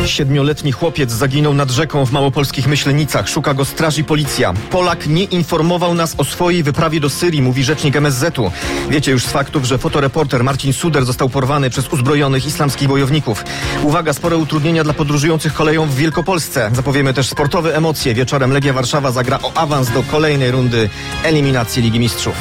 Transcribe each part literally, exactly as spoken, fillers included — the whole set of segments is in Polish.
Siedmioletni chłopiec zaginął nad rzeką w małopolskich Myślenicach. Szuka go straż i policja. Polak nie informował nas o swojej wyprawie do Syrii, mówi rzecznik M S Z u. Wiecie już z faktów, że fotoreporter Marcin Suder został porwany przez uzbrojonych islamskich bojowników. Uwaga, spore utrudnienia dla podróżujących koleją w Wielkopolsce. Zapowiemy też sportowe emocje. Wieczorem Legia Warszawa zagra o awans do kolejnej rundy eliminacji Ligi Mistrzów.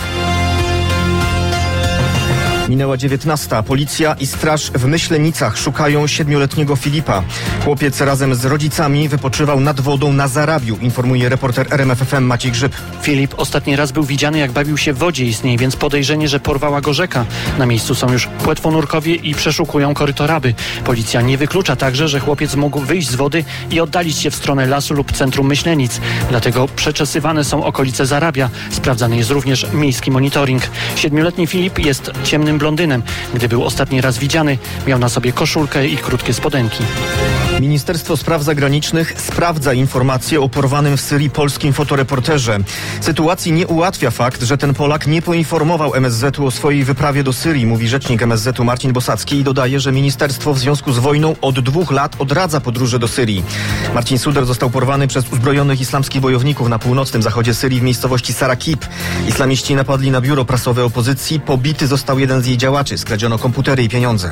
Minęła dziewiętnasta. Policja i straż w Myślenicach szukają siedmioletniego Filipa. Chłopiec razem z rodzicami wypoczywał nad wodą na Zarabiu, informuje reporter R M F F M Maciej Grzyb. Filip ostatni raz był widziany, jak bawił się w wodzie. Istnieje więc podejrzenie, że porwała go rzeka. Na miejscu są już płetwonurkowie i przeszukują korytoraby. Policja nie wyklucza także, że chłopiec mógł wyjść z wody i oddalić się w stronę lasu lub centrum Myślenic. Dlatego przeczesywane są okolice Zarabia. Sprawdzany jest również miejski monitoring. Siedmioletni Filip jest ciemnym blondynem. Gdy był ostatni raz widziany, miał na sobie koszulkę i krótkie spodenki. Ministerstwo Spraw Zagranicznych sprawdza informacje o porwanym w Syrii polskim fotoreporterze. Sytuacji nie ułatwia fakt, że ten Polak nie poinformował M S Z u o swojej wyprawie do Syrii, mówi rzecznik M S Z u Marcin Bosacki i dodaje, że ministerstwo w związku z wojną od dwóch lat odradza podróże do Syrii. Marcin Suder został porwany przez uzbrojonych islamskich bojowników na północnym zachodzie Syrii w miejscowości Sarakib. Islamiści napadli na biuro prasowe opozycji, pobity został jeden z jej działaczy, skradziono komputery i pieniądze.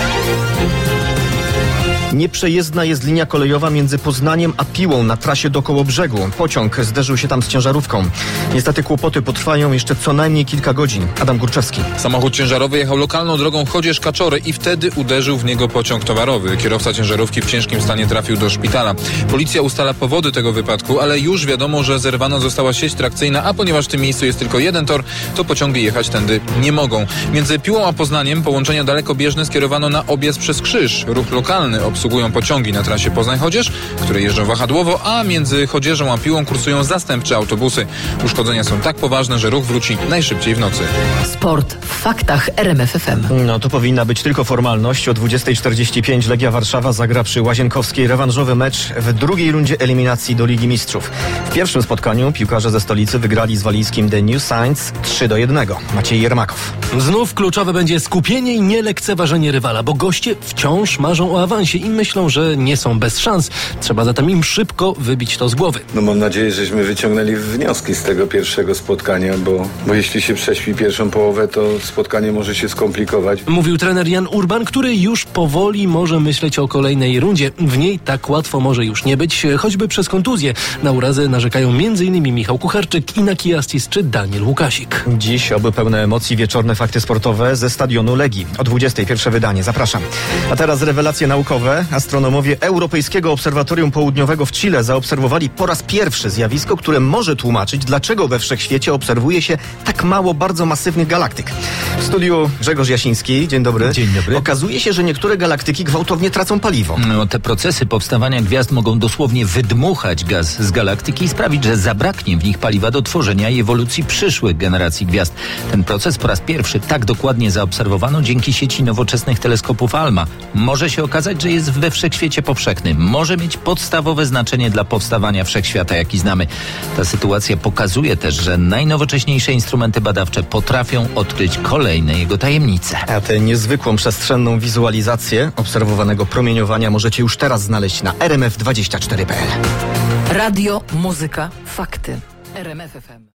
Nieprzejezdna jest linia kolejowa między Poznaniem a Piłą na trasie do Kołobrzegu. Pociąg zderzył się tam z ciężarówką. Niestety kłopoty potrwają jeszcze co najmniej kilka godzin. Adam Górczewski. Samochód ciężarowy jechał lokalną drogą Chodzież-Kaczory i wtedy uderzył w niego pociąg towarowy. Kierowca ciężarówki w ciężkim stanie trafił do szpitala. Policja ustala powody tego wypadku, ale już wiadomo, że zerwana została sieć trakcyjna, a ponieważ w tym miejscu jest tylko jeden tor, to pociągi jechać tędy nie mogą. Między Piłą a Poznaniem połączenia dalekobieżne skierowano na objazd przez Krzyż. Ruch lokalny obsługują pociągi na trasie Poznań-Chodzież, które jeżdżą wahadłowo, a między Chodzieżą a Piłą kursują zastępcze autobusy. Uszkodzenia są tak poważne, że ruch wróci najszybciej w nocy. Sport w faktach R M F F M. No to powinna być tylko formalność. O dwudziesta czterdzieści pięć Legia Warszawa zagra przy Łazienkowskiej rewanżowy mecz w drugiej rundzie eliminacji do Ligi Mistrzów. W pierwszym spotkaniu piłkarze ze stolicy wygrali z walijskim The New Saints trzy do jednego. Maciej Jermakow. Znów kluczowe będzie skupienie i nielekceważenie rywala, bo goście wciąż marzą o awansie i myślą, że nie są bez szans. Trzeba zatem im szybko wybić to z głowy. No mam nadzieję, żeśmy wyciągnęli wnioski z tego pierwszego spotkania, bo, bo jeśli się prześpi pierwszą połowę, to spotkanie może się skomplikować. Mówił trener Jan Urban, który już powoli może myśleć o kolejnej rundzie. W niej tak łatwo może już nie być, choćby przez kontuzję. Na urazę narzekają m.in. Michał Kucharczyk, Inaki Astis czy Daniel Łukasik. Dziś oby pełne emocji wieczorne fakty sportowe ze stadionu Legii. O dwudziestej pierwsze wydanie. Zapraszam. A teraz rewelacje naukowe. Astronomowie Europejskiego Obserwatorium Południowego w Chile zaobserwowali po raz pierwszy zjawisko, które może tłumaczyć, dlaczego we wszechświecie obserwuje się tak mało bardzo masywnych galaktyk. W studiu Grzegorz Jasiński. Dzień dobry. Dzień dobry. Okazuje się, że niektóre galaktyki gwałtownie tracą paliwo. No, te procesy powstawania gwiazd mogą dosłownie wydmuchać gaz z galaktyki i sprawić, że zabraknie w nich paliwa do tworzenia i ewolucji przyszłych generacji gwiazd. Ten proces po raz pierwszy tak dokładnie zaobserwowano dzięki sieci nowoczesnych teleskopów ALMA. Może się okazać, że jest we wszechświecie powszechny. Może mieć podstawowe znaczenie dla powstawania wszechświata, jaki znamy. Ta sytuacja pokazuje też, że najnowocześniejsze instrumenty badawcze potrafią odkryć kolejne jego tajemnice. A tę niezwykłą przestrzenną wizualizację obserwowanego promieniowania możecie już teraz znaleźć na r m f dwadzieścia cztery kropka p l. Radio, muzyka, fakty. R M F F M.